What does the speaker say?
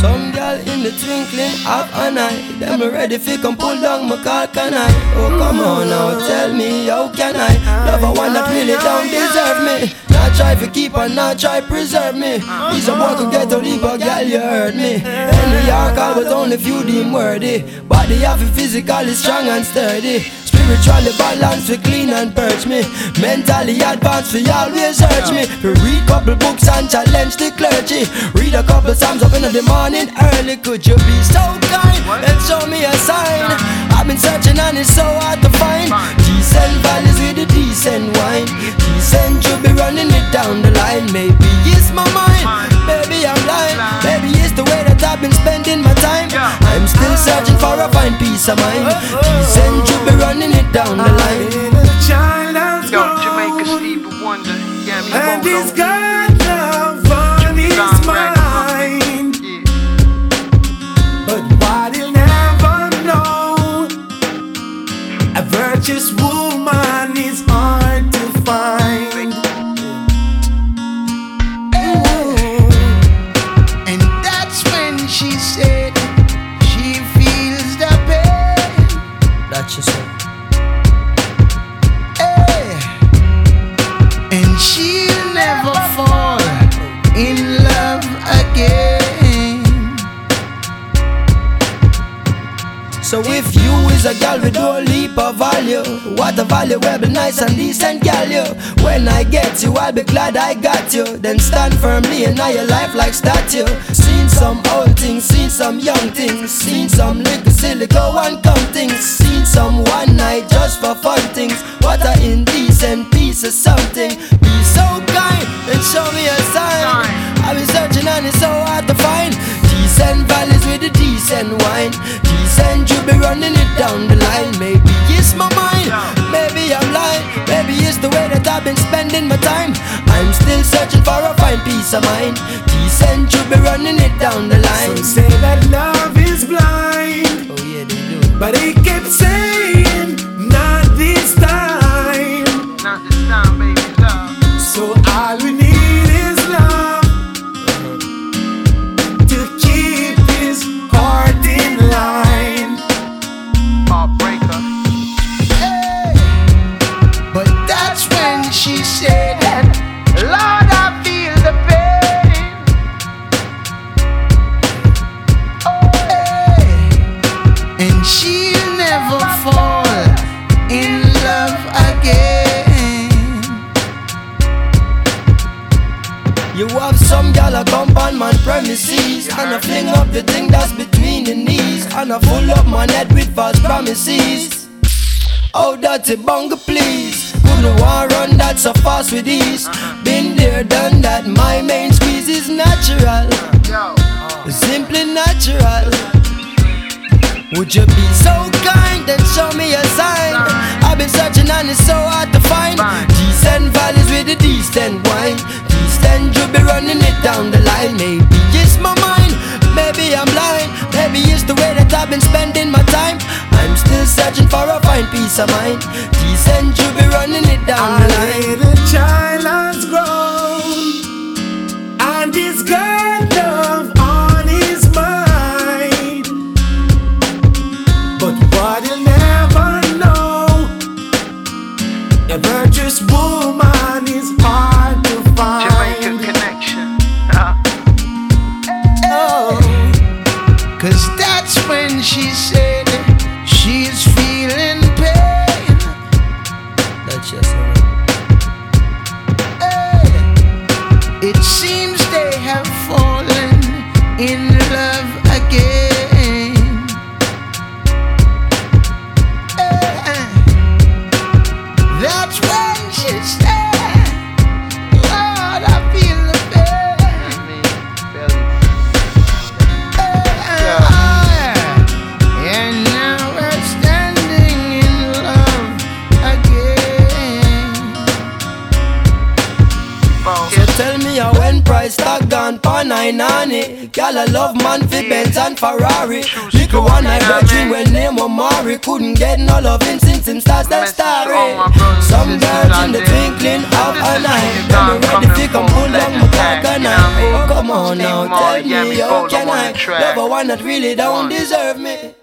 Some girl in the twinkling of an eye, them ready fi come pull down my car, can I? Oh come on now, tell me how can I love a one that really don't deserve me? Not try to keep and not try preserve me. He's a boy could get a leap, a girl you heard me. Any Yorker but only few deem worthy. Body have it physically strong and sturdy. Spiritually balanced, we clean and purge me. Mentally advanced, we always urge me. We read couple books and challenge the clergy. Read a couple psalms up in the morning early. Could you be so kind and show me a sign? I've been searching and it's so hard to find. Decent valleys with a decent wine. Decent you be running it down the line. Maybe it's my mind, maybe I'm lying. Maybe it's the way that I've been spending my time. I'm still searching for a fine peace of mind. Decent you be running it down the line. Yo, Jamaica Stevie Wonder, yeah, me And he's Bono. got love on his mind, but what he'll never know, a virtuous woman is hard to find. And that's when she said she feels the pain. That's just it. And she'll never fall in love again. So if you is a girl with no leap of value, what a valuable, nice and decent girl you. When I get you, I'll be glad I got you. Then stand firmly in your life like statue. Seen some old things, seen some young things, seen some little silly go and come things, seen some one night just for fun things. What a indecent piece of something. Be so kind and show me a sign. I've been searching and it's so hard to find. Decent valleys with a decent wine. Decent you be running it down the line. Maybe it's my mind, maybe I'm lying. Maybe it's the way that I've been spending my time. I'm still searching for a fine peace of mind. Decent you be running it down the line. Some say that love is blind, Oh yeah, they do. but he kept saying, not this time. Not this time, baby, love. So all we need is love to keep his heart in line. Heartbreaker. But that's when she said, Lord, I feel the pain. And she'll never fall in love again. You have some gal a come on man premises, and I fling up the thing that's between the knees, and I full up my head with false promises. Oh dirty bunga please, couldn't want run that so fast with ease. Been there done that, my main squeeze is natural, Yo, simply natural. Would you be so kind and show me a sign? I've been searching and it's so hard to find. Decent valleys with a decent wine. Decent you be running it down the line. Maybe it's my mind, maybe I'm lying. Maybe it's the way that I've been spending my time. I'm still searching for a fine peace of mind. Decent you be running it down the A line. little child has grown, and he's got love on his mind, but what he'll never know, a virtuous woman is hard to Jamaica find. connection. Oh, 'cause that's when she said she's feeling pain. That's just it. It seems they have fallen in love again. That's when she said, Lord, I feel the pain. And now we're standing in love again. So tell me how when price tag gone pon an eye nanny. Girl I love man for Benz and Ferrari. Little one I virgin when name Omari. Couldn't get no loving since him starts that story. Some girls in the twinkling of an eye. Them ready to come pull down my cock and I. Oh come on now, tell me how can I love a one that really don't deserve me?